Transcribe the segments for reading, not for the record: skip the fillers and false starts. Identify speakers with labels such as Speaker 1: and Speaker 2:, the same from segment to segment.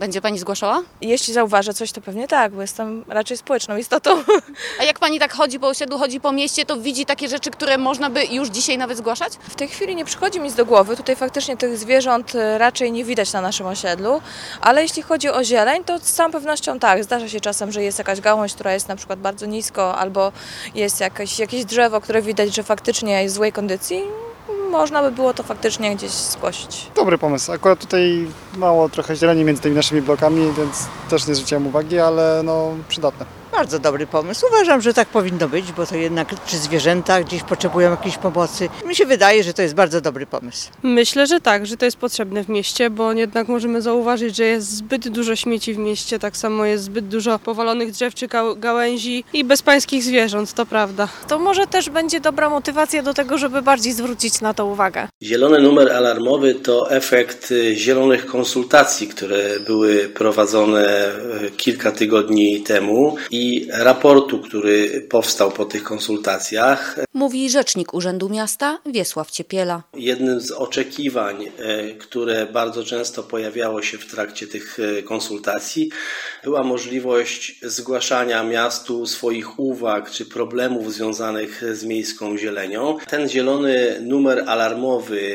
Speaker 1: Będzie pani zgłaszała?
Speaker 2: Jeśli zauważę coś, to pewnie tak, bo jestem raczej społeczną istotą.
Speaker 1: A jak pani tak chodzi po osiedlu, chodzi po mieście, to widzi takie rzeczy, które można by już dzisiaj nawet zgłaszać?
Speaker 2: W tej chwili nie przychodzi mi nic do głowy. Tutaj faktycznie tych zwierząt raczej nie widać na naszym osiedlu, ale jeśli chodzi o zieleń, to z całą pewnością tak. Zdarza się czasem, że jest jakaś gałąź, która jest na przykład bardzo nisko, albo jest jakieś drzewo, które widać, że faktycznie jest w złej kondycji. Można by było to faktycznie gdzieś zgłosić.
Speaker 3: Dobry pomysł. Akurat tutaj mało trochę zieleni między tymi naszymi blokami, więc też nie zwróciłem uwagi, ale przydatne.
Speaker 4: Bardzo dobry pomysł. Uważam, że tak powinno być, bo to jednak czy zwierzęta gdzieś potrzebują jakiejś pomocy. Mi się wydaje, że to jest bardzo dobry pomysł.
Speaker 5: Myślę, że tak, że to jest potrzebne w mieście, bo jednak możemy zauważyć, że jest zbyt dużo śmieci w mieście, tak samo jest zbyt dużo powalonych drzew czy gałęzi i bezpańskich zwierząt, to prawda.
Speaker 6: To może też będzie dobra motywacja do tego, żeby bardziej zwrócić na to uwagę.
Speaker 7: Zielony numer alarmowy to efekt zielonych konsultacji, które były prowadzone kilka tygodni temu i raportu, który powstał po tych konsultacjach.
Speaker 1: Mówi rzecznik Urzędu Miasta Wiesław Ciepiela.
Speaker 7: Jednym z oczekiwań, które bardzo często pojawiało się w trakcie tych konsultacji, była możliwość zgłaszania miastu swoich uwag czy problemów związanych z miejską zielenią. Ten zielony numer alarmowy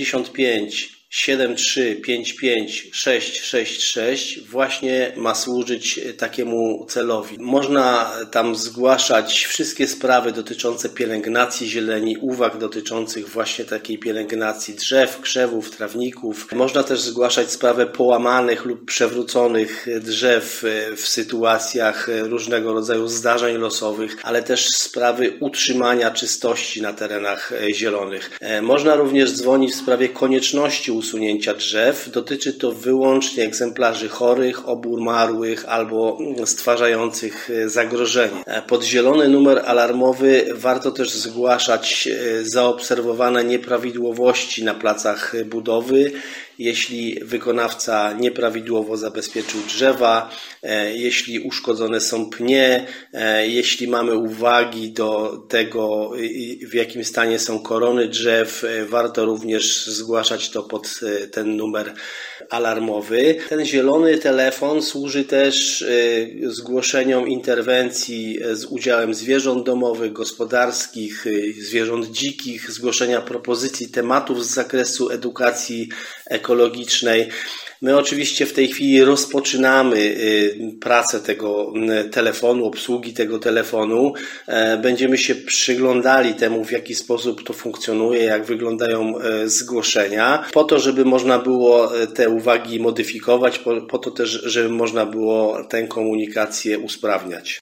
Speaker 7: 95 7355 666 właśnie ma służyć takiemu celowi. Można tam zgłaszać wszystkie sprawy dotyczące pielęgnacji zieleni, uwag dotyczących właśnie takiej pielęgnacji drzew, krzewów, trawników. Można też zgłaszać sprawę połamanych lub przewróconych drzew w sytuacjach różnego rodzaju zdarzeń losowych, ale też sprawy utrzymania czystości na terenach zielonych. Można również dzwonić w sprawie konieczności usunięcia drzew. Dotyczy to wyłącznie egzemplarzy chorych, obumarłych albo stwarzających zagrożenie. Pod zielony numer alarmowy warto też zgłaszać zaobserwowane nieprawidłowości na placach budowy, jeśli wykonawca nieprawidłowo zabezpieczył drzewa, jeśli uszkodzone są pnie, jeśli mamy uwagi do tego, w jakim stanie są korony drzew, warto również zgłaszać to pod ten numer alarmowy. Ten zielony telefon służy też zgłoszeniom interwencji z udziałem zwierząt domowych, gospodarskich, zwierząt dzikich, zgłoszenia propozycji tematów z zakresu edukacji ekologicznej. My oczywiście w tej chwili rozpoczynamy pracę tego telefonu, obsługi tego telefonu. Będziemy się przyglądali temu, w jaki sposób to funkcjonuje, jak wyglądają zgłoszenia, po to, żeby można było te uwagi modyfikować, po to też, żeby można było tę komunikację usprawniać.